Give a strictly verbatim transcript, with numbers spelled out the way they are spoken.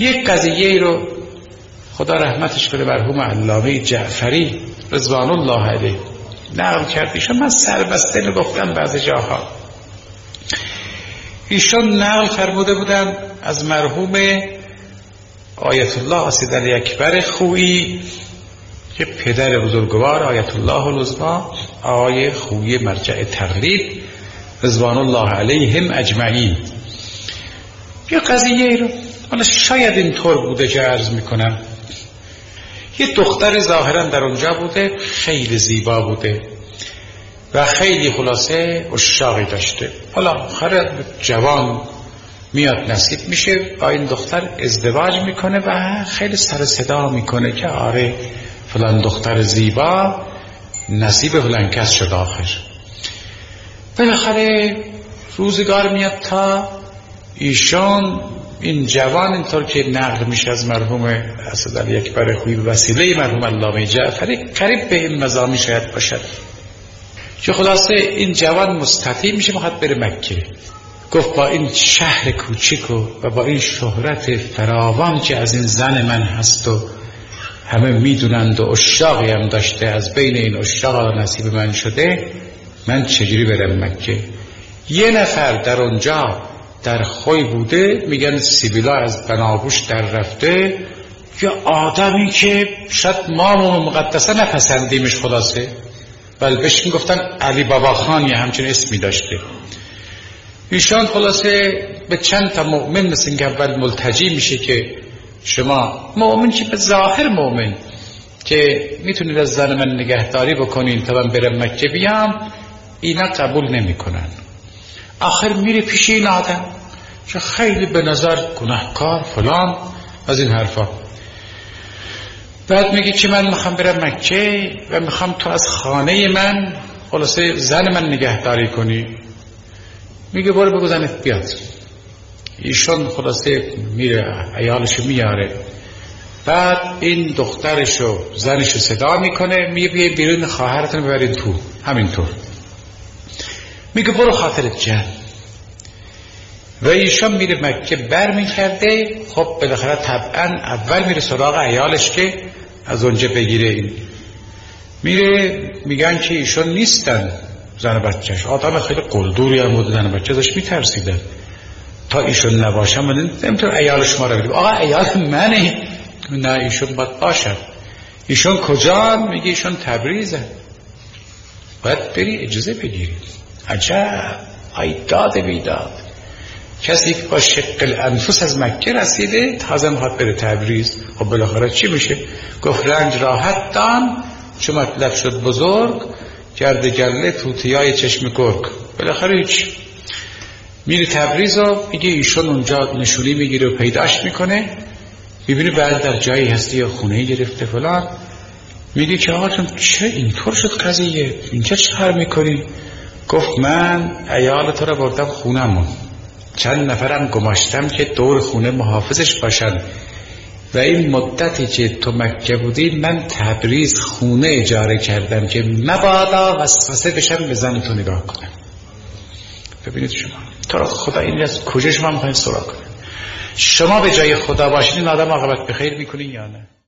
یک قضیه رو خدا رحمتش کنه مرحوم علامه جعفری رضوان الله علیه نقل کرد. ایشون من سربسته نگفتم بعضی جاها. ایشون نقل فرموده بودن از مرحوم آیت الله اسید علی اکبر خویی که پدر بزرگوار آیت الله العظمی آقای خویی مرجع تقلید رضوان الله علیهم اجمعین. یه قضیه رو حالا شاید اینطور بوده که عرض میکنم، یه دختر ظاهرا در اونجا بوده، خیلی زیبا بوده و خیلی خلاصه عشاقی داشته. حالا آخر جوان میاد نصیب میشه با این دختر ازدواج میکنه و خیلی سر صدا میکنه که آره فلان دختر زیبا نصیب فلان کس شد. آخر بالاخره روزگار میاد تا ایشان این جوان اینطور که نقل میشه از مرحوم اسد علی اکبر خویی به وسیله مرحوم علامه جعفری قریب به این مضامین شاید باشد که خلاصه این جوان مستطیع میشه میخواد بره مکه. گفت با این شهر کوچیک و با این شهرت فراوان که از این زن من هست و همه میدونند و عشاقی هم داشته، از بین این عشاق نصیب من شده، من چجوری برم مکه؟ یه نفر در اونجا در خوی بوده، میگن سیبیلا از بناگوش در رفته، یه آدمی که شاید ما مقدسه نپسندیمش خلاصه، بل بهش میگفتن علی بابا خان یا همچین اسمی داشته. ایشان خلاصه به چند تا مؤمن مثل این که اول ملتجی میشه که شما مؤمن که به ظاهر مؤمن که میتونید از زن من نگهداری بکنین تا من برم مکه بیام، اینا قبول نمیکنن. آخر میره پیش این آدم که خیلی به نظر گناهکار فلان از این حرفا، بعد میگه که من میخوام برم مکه و میخوام تو از خانه من خلاصه زن من نگهداری کنی. میگه برو بگو زنت بیاد. ایشون خلاصه میره عیالشو میاره، بعد این دخترشو زنشو صدا میکنه، میگه بیا بیرون خواهرتون ببرین تو. همینطور میگه برو خاطرت جمع. و ایشون میره مکه بر میکرده. خب بالاخره طبعا اول میره سراغ عیالش که از اونجا بگیره. این میره میگن که ایشون نیستن زن بچهش. آدم خیلی قلدوری هم بود، زن بچه ازش میترسیدن تا ایشون نباشم من نمیتونم عیالش ما رو بگیرم. آقا عیال منه. نه ایشون باید باشد. ایشون کجا؟ میگه ایشون تبریزه. باید بری اجازه بگیری. عجب ای داد بیداد، کسی که با شق الانفس از مکه رسیده تازه میخواد بره تبریز. خب بالاخره چی میشه؟ گفت رنج راحت دان چون مطلب شد بزرگ، گرد گله توتیای چشم گرگ. بالاخره هیچ. میره تبریز و میگه ایشون اونجا نشونی میگیره و پیداش میکنه، میبینه بعد در جایی هستی یا خونه گرفته فلان. میگه که آقا چون چه اینطور شد قضیه، اینجا چه کار میکنی؟ گفت من عیال تو را بردم خونمون، چند نفرم گماشتم که دور خونه محافظش باشن و این مدتی که تو مکه بودی من تبریز خونه اجاره کردم که مبادا وسوسه بشم به زن تو نگاه کنم. ببینید شما تو را خدا این از کجا شما میخواین سراغ کنید؟ شما به جای خدا باشید این آدم عاقبت بخیر میکنین یا نه؟